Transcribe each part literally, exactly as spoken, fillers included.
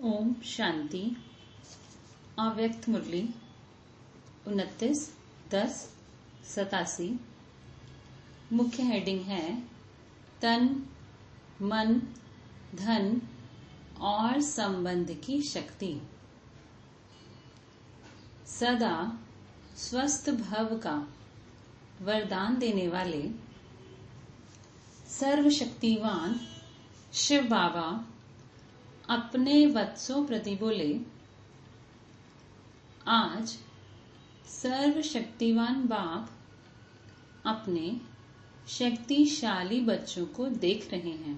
ओम शांति। अव्यक्त मुरली उनतीस दस सतासी। मुख्य हेडिंग है तन, मन, धन और संबंध की शक्ति। सदा स्वस्थ भव का वरदान देने वाले सर्वशक्तिवान शिव बाबा अपने वत्सों प्रति बोले, आज सर्वशक्तिवान बाप अपने शक्तिशाली बच्चों को देख रहे हैं।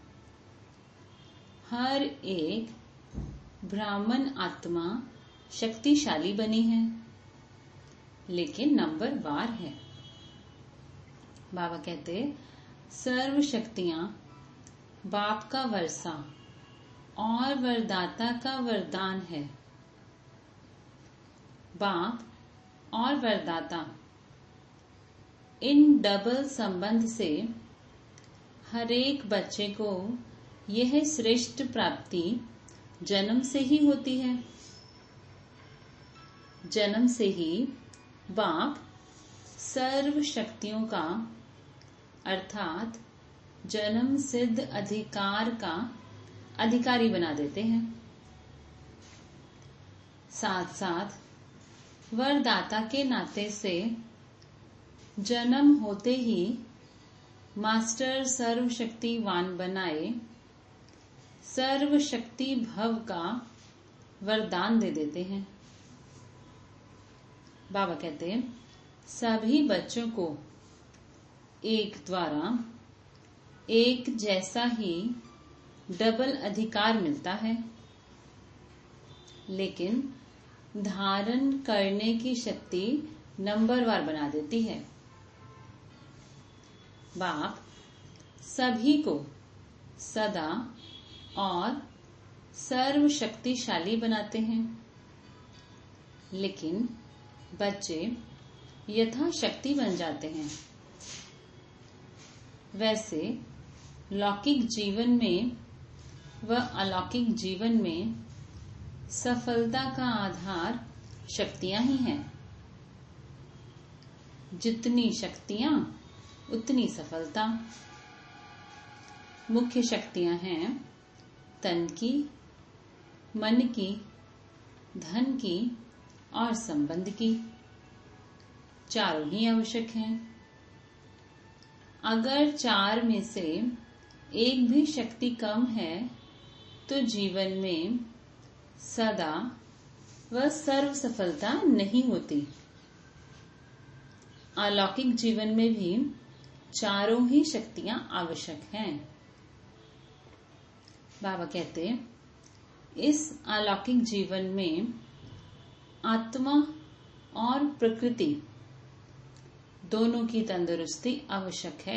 हर एक ब्राह्मण आत्मा शक्तिशाली बनी है, लेकिन नंबर वार है। बाबा कहते सर्व शक्तियां बाप का वर्षा और वरदाता का वरदान है। बाप और वरदाता इन डबल संबंध से हरेक बच्चे को यह श्रेष्ठ प्राप्ति जन्म से ही होती है। जन्म से ही बाप सर्व शक्तियों का अर्थात जन्म सिद्ध अधिकार का अधिकारी बना देते हैं। साथ साथ वरदाता के नाते से जन्म होते ही मास्टर सर्वशक्तिवान बनाए सर्वशक्ति भव का वरदान दे देते हैं। बाबा कहते हैं सभी बच्चों को एक द्वारा एक जैसा ही डबल अधिकार मिलता है, लेकिन धारण करने की शक्ति नंबरवार बना देती है। बाप सभी को सदा और सर्वशक्तिशाली बनाते हैं, लेकिन बच्चे यथाशक्ति बन जाते हैं। वैसे लौकिक जीवन में व अलौकिक जीवन में सफलता का आधार शक्तियां ही हैं। जितनी शक्तियां उतनी सफलता। मुख्य शक्तियां हैं तन की, मन की, धन की और संबंध की। चारों ही आवश्यक हैं। अगर चार में से एक भी शक्ति कम है तो जीवन में सदा व सर्व सफलता नहीं होती। अलौकिक जीवन में भी चारों ही शक्तियां आवश्यक हैं। बाबा कहते इस अलौकिक जीवन में आत्मा और प्रकृति दोनों की तंदुरुस्ती आवश्यक है।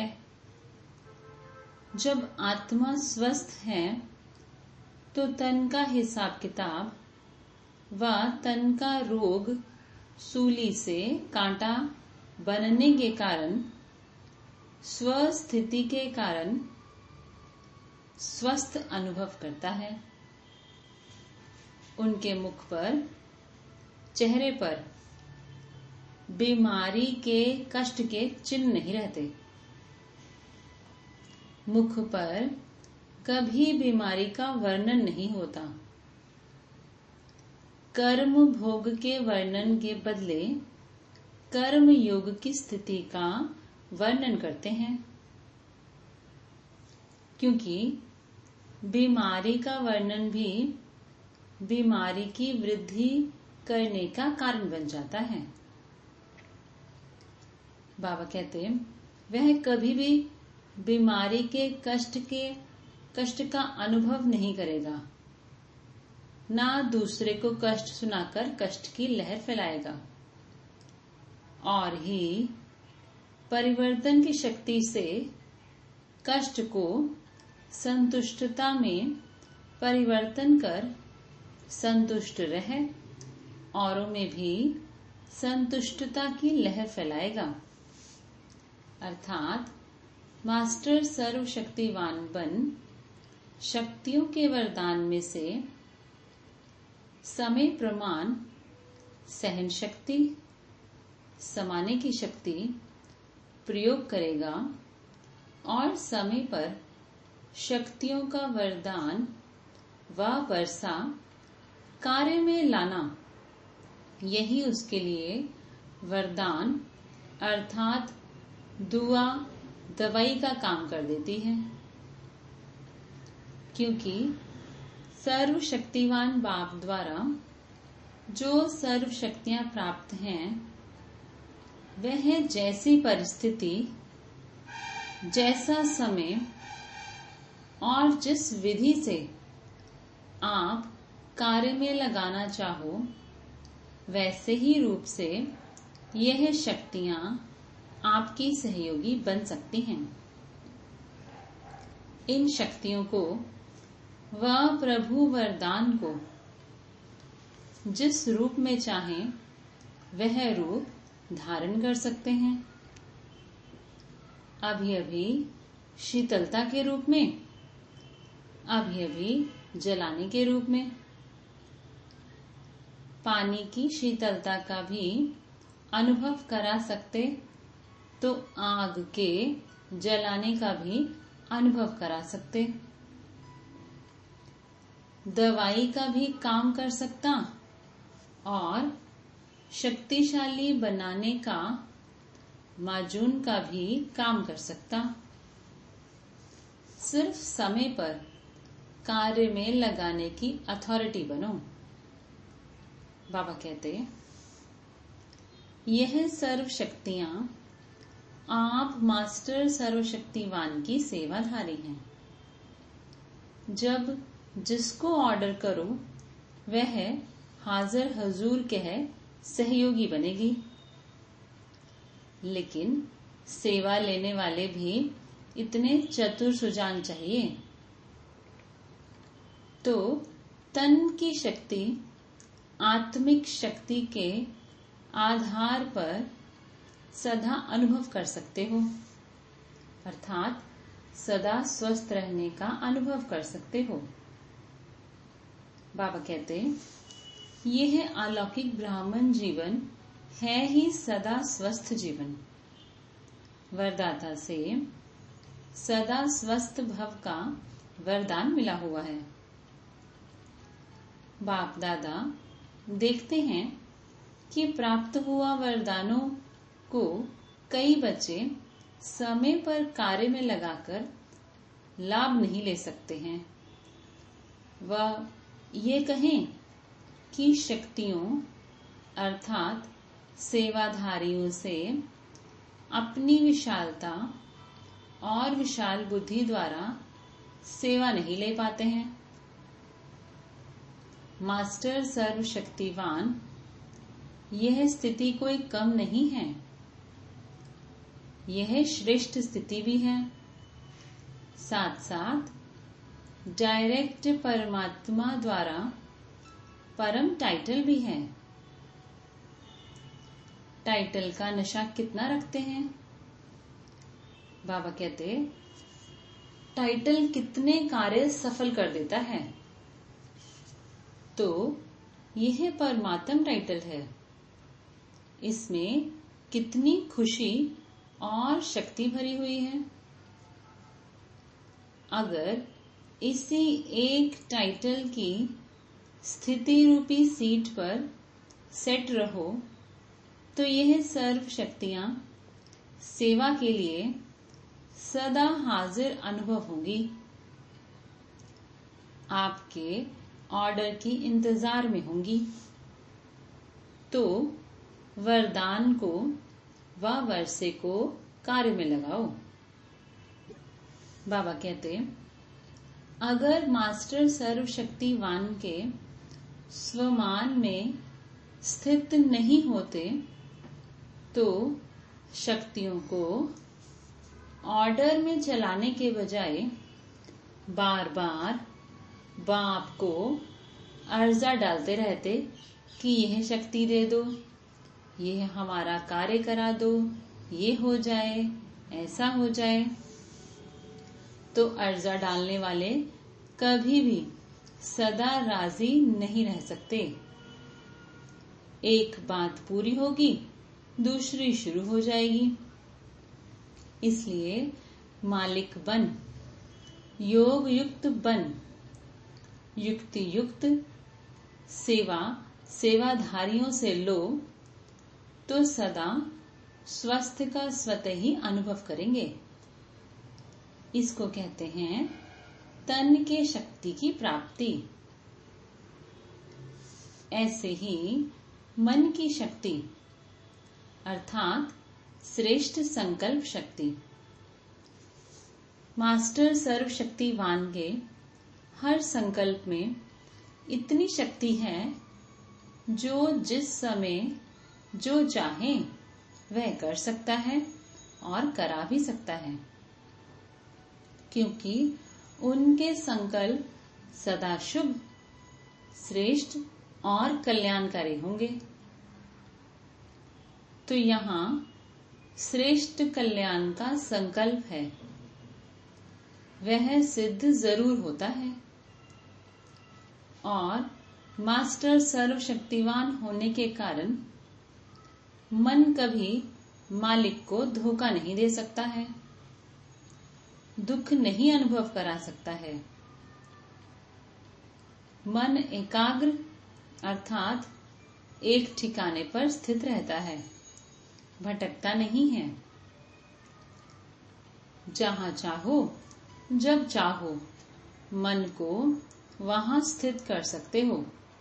जब आत्मा स्वस्थ है तो तन का हिसाब किताब व तन का रोग सूली से कांटा बनने के कारण स्वस्थिति के कारण स्वस्थ अनुभव करता है। उनके मुख पर, चेहरे पर बीमारी के कष्ट के चिन्ह नहीं रहते। मुख पर कभी बीमारी का वर्णन नहीं होता। कर्म भोग के वर्णन के बदले कर्म योग की स्थिति का वर्णन करते हैं, क्योंकि बीमारी का वर्णन भी बीमारी की वृद्धि करने का कारण बन जाता है। बाबा कहते वह कभी भी बीमारी के कष्ट के कष्ट का अनुभव नहीं करेगा, ना दूसरे को कष्ट सुनाकर कष्ट की लहर फैलाएगा, और ही परिवर्तन की शक्ति से कष्ट को संतुष्टता में परिवर्तन कर संतुष्ट रहे औरों में भी संतुष्टता की लहर फैलाएगा। अर्थात मास्टर सर्वशक्तिवान बन शक्तियों के वरदान में से समय प्रमाण सहन शक्ति, समाने की शक्ति प्रयोग करेगा और समय पर शक्तियों का वरदान व वर्षा कार्य में लाना, यही उसके लिए वरदान अर्थात दुआ दवाई का काम कर देती है। क्योंकि सर्वशक्तिवान बाप द्वारा जो सर्व शक्तियां प्राप्त हैं, वह जैसी परिस्थिति, जैसा समय और जिस विधि से आप कार्य में लगाना चाहो, वैसे ही रूप से यह शक्तियां आपकी सहयोगी बन सकती हैं। इन शक्तियों को व प्रभु वरदान को जिस रूप में चाहें वह रूप धारण कर सकते हैं। अभी अभी शीतलता के रूप में, अभी अभी जलाने के रूप में। पानी की शीतलता का भी अनुभव करा सकते तो आग के जलाने का भी अनुभव करा सकते। दवाई का भी काम कर सकता और शक्तिशाली बनाने का, माजून का भी काम कर सकता। सिर्फ समय पर कार्य में लगाने की अथॉरिटी बनो। बाबा कहते, यह सर्व शक्तियां आप मास्टर सर्वशक्तिवान की सेवाधारी हैं। जब जिसको ऑर्डर करो वह हाजिर हजूर कह सहयोगी बनेगी। लेकिन सेवा लेने वाले भी इतने चतुर सुजान चाहिए। तो तन की शक्ति आत्मिक शक्ति के आधार पर सदा अनुभव कर सकते हो, अर्थात सदा स्वस्थ रहने का अनुभव कर सकते हो। बाबा कहते, यह अलौकिक ब्राह्मण जीवन है ही सदा स्वस्थ जीवन। वरदाता से सदा स्वस्थ भव का वरदान मिला हुआ है। बाप दादा देखते हैं कि प्राप्त हुआ वरदानों को कई बच्चे समय पर कार्य में लगाकर लाभ नहीं ले सकते हैं। वह ये कहें कि शक्तियों अर्थात सेवाधारियों से अपनी विशालता और विशाल बुद्धि द्वारा सेवा नहीं ले पाते हैं। मास्टर सर्वशक्तिवान, यह स्थिति कोई कम नहीं है, यह श्रेष्ठ स्थिति भी है। साथ साथ डायरेक्ट परमात्मा द्वारा परम टाइटल भी है। टाइटल का नशा कितना रखते हैं? बाबा कहते, टाइटल कितने कार्य सफल कर देता है। तो यह परमात्म टाइटल है, इसमें कितनी खुशी और शक्ति भरी हुई है। अगर इसी एक टाइटल की स्थिति रूपी सीट पर सेट रहो तो यह सर्व शक्तियां सेवा के लिए सदा हाजिर अनुभव होंगी। आपके ऑर्डर की इंतजार में होंगी। तो वरदान को व वर्षे को कार्य में लगाओ। बाबा कहते, अगर मास्टर सर्वशक्तिवान के स्वमान में स्थित नहीं होते तो शक्तियों को ऑर्डर में चलाने के बजाय बार बार बाप को अर्जा डालते रहते कि यह शक्ति दे दो, यह हमारा कार्य करा दो, ये हो जाए, ऐसा हो जाए। तो अर्जा डालने वाले कभी भी सदा राजी नहीं रह सकते। एक बात पूरी होगी, दूसरी शुरू हो जाएगी। इसलिए मालिक बन, योग युक्त बन, युक्ति युक्त सेवा सेवाधारियों से लो तो सदा स्वस्थ का स्वतः ही अनुभव करेंगे। इसको कहते हैं तन के शक्ति की प्राप्ति। ऐसे ही मन की शक्ति अर्थात श्रेष्ठ संकल्प शक्ति। मास्टर सर्वशक्तिवान के हर संकल्प में इतनी शक्ति है जो जिस समय जो चाहे वह कर सकता है और करा भी सकता है, क्योंकि उनके संकल्प सदा शुभ, श्रेष्ठ और कल्याणकारी होंगे। तो यहाँ श्रेष्ठ कल्याण का संकल्प है, वह सिद्ध जरूर होता है। और मास्टर सर्वशक्तिवान होने के कारण मन कभी मालिक को धोखा नहीं दे सकता है, दुख नहीं अनुभव करा सकता है। मन एकाग्र अर्थात एक ठिकाने पर स्थित रहता है, भटकता नहीं है। जहां चाहो जब चाहो मन को वहां स्थित कर सकते हो।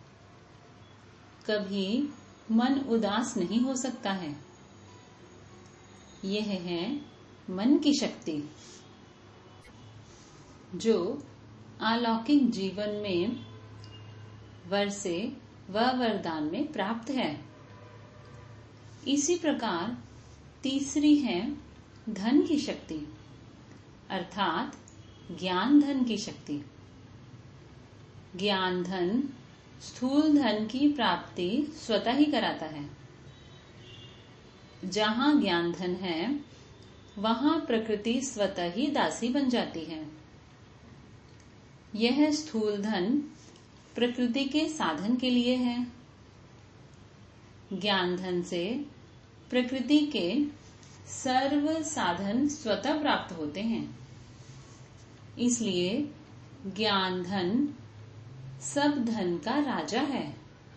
कभी मन उदास नहीं हो सकता है। यह है मन की शक्ति जो अलौकिक जीवन में वर से व वरदान में प्राप्त है। इसी प्रकार तीसरी है धन की शक्ति अर्थात ज्ञान धन की शक्ति। ज्ञान धन स्थूल धन की प्राप्ति स्वतः ही कराता है। जहां ज्ञान धन है वहां प्रकृति स्वतः ही दासी बन जाती है। यह स्थूल धन प्रकृति के साधन के लिए है। ज्ञान धन से प्रकृति के सर्व साधन स्वतः प्राप्त होते हैं। इसलिए ज्ञान धन सब धन का राजा है।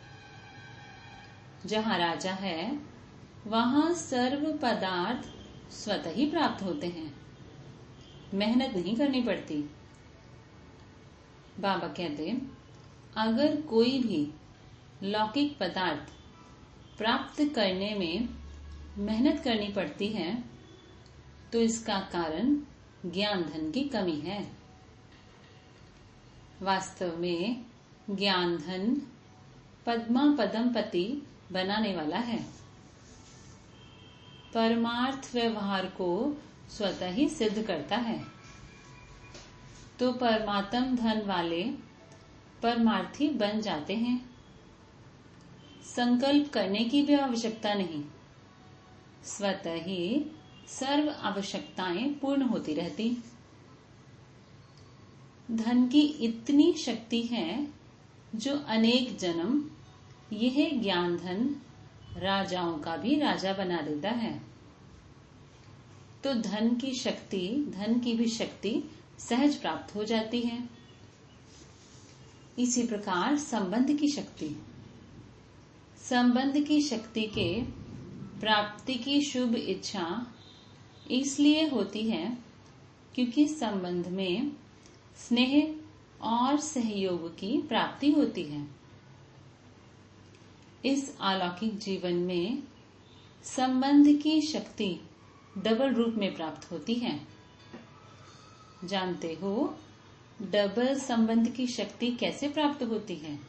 जहां राजा है वहां सर्व पदार्थ स्वतः ही प्राप्त होते हैं, मेहनत नहीं करनी पड़ती। बाबा कहते अगर कोई भी लौकिक पदार्थ प्राप्त करने में मेहनत करनी पड़ती है तो इसका कारण ज्ञान धन की कमी है। वास्तव में ज्ञान धन पद्मा पदमपति बनाने वाला है। परमार्थ व्यवहार को स्वतः ही सिद्ध करता है। तो परमात्म धन वाले परमार्थी बन जाते हैं। संकल्प करने की भी आवश्यकता नहीं, स्वतः ही सर्व आवश्यकताएं पूर्ण होती रहती। धन की इतनी शक्ति है जो अनेक जन्म यह ज्ञान धन राजाओं का भी राजा बना देता है। तो धन की शक्ति धन की भी शक्ति सहज प्राप्त हो जाती है। इसी प्रकार संबंध की शक्ति संबंध की शक्ति के प्राप्ति की शुभ इच्छा इसलिए होती है क्योंकि संबंध में स्नेह और सहयोग की प्राप्ति होती है। इस अलौकिक जीवन में संबंध की शक्ति डबल रूप में प्राप्त होती है। जानते हो डबल संबंध की शक्ति कैसे प्राप्त होती है?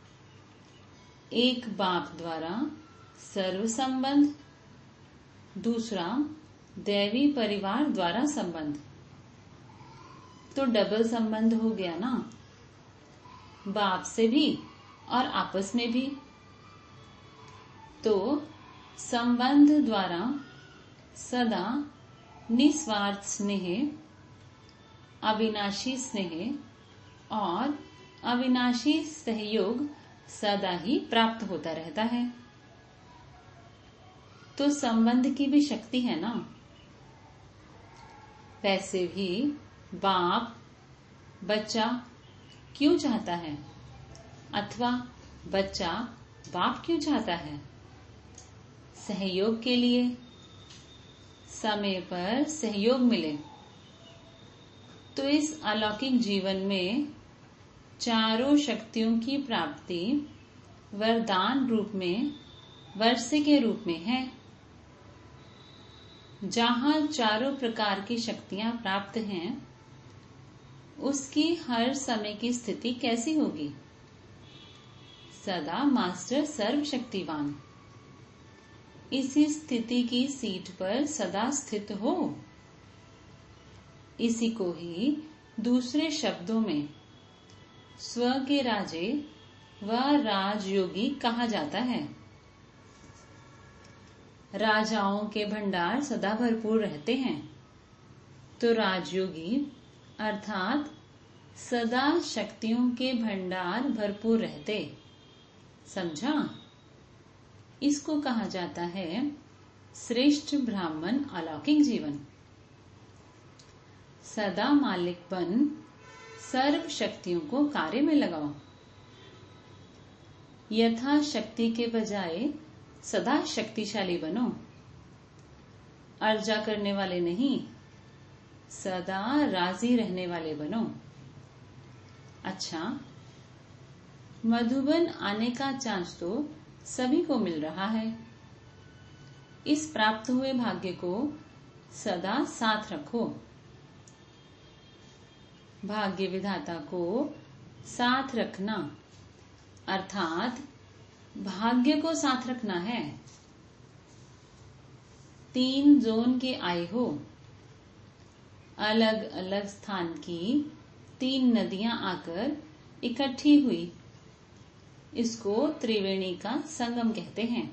एक बाप द्वारा सर्व संबंध, दूसरा दैवी परिवार द्वारा संबंध। तो डबल संबंध हो गया ना, बाप से भी और आपस में भी। तो संबंध द्वारा सदा निस्वार्थ स्नेह, अविनाशी स्नेह और अविनाशी सहयोग सदा ही प्राप्त होता रहता है। तो संबंध की भी शक्ति है ना। वैसे भी बाप बच्चा क्यों चाहता है, अथवा बच्चा बाप क्यों चाहता है? सहयोग के लिए, समय पर सहयोग मिले। तो इस अलौकिक जीवन में चारों शक्तियों की प्राप्ति वरदान रूप में, वर्षे के रूप में है। जहां चारों प्रकार की शक्तियां प्राप्त हैं, उसकी हर समय की स्थिति कैसी होगी? सदा मास्टर सर्वशक्तिवान इसी स्थिति की सीट पर सदा स्थित हो। इसी को ही दूसरे शब्दों में स्व के राजे व राजयोगी कहा जाता है। राजाओं के भंडार सदा भरपूर रहते हैं, तो राजयोगी अर्थात सदा शक्तियों के भंडार भरपूर रहते। समझा? इसको कहा जाता है श्रेष्ठ ब्राह्मण अलौकिक जीवन। सदा मालिक बन सर्व शक्तियों को कार्य में लगाओ। यथा शक्ति के बजाय सदा शक्तिशाली बनो। अर्जा करने वाले नहीं, सदा राजी रहने वाले बनो। अच्छा, मधुबन आने का चांस तो सभी को मिल रहा है। इस प्राप्त हुए भाग्य को सदा साथ रखो। भाग्य विधाता को साथ रखना अर्थात भाग्य को साथ रखना है। तीन जोन के आए हो, अलग अलग स्थान की तीन नदियां आकर इकट्ठी हुई, इसको त्रिवेणी का संगम कहते हैं।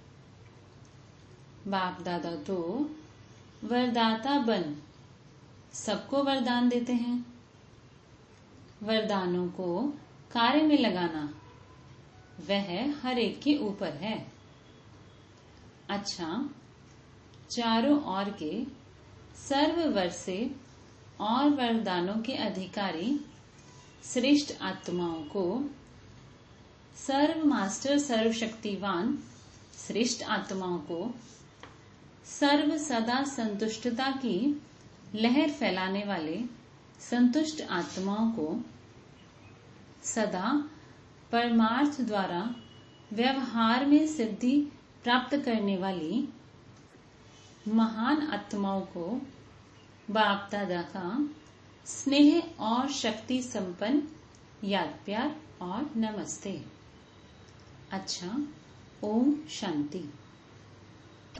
बाप दादा तो वरदाता बन सबको वरदान देते हैं। वरदानों को कार्य में लगाना वह हर एक के ऊपर है। अच्छा, चारों ओर के सर्व वर्षे और वरदानों के अधिकारी श्रेष्ठ आत्माओं को सर्व मास्टर सर्वशक्तिवान श्रेष्ठ आत्माओं को सर्व सदा संतुष्टता की लहर फैलाने वाले संतुष्ट आत्माओं को सदा परमार्थ द्वारा व्यवहार में सिद्धि प्राप्त करने वाली महान आत्माओं को बाप दादा का स्नेह और शक्ति संपन्न याद प्यार और नमस्ते। अच्छा, ओम शांति।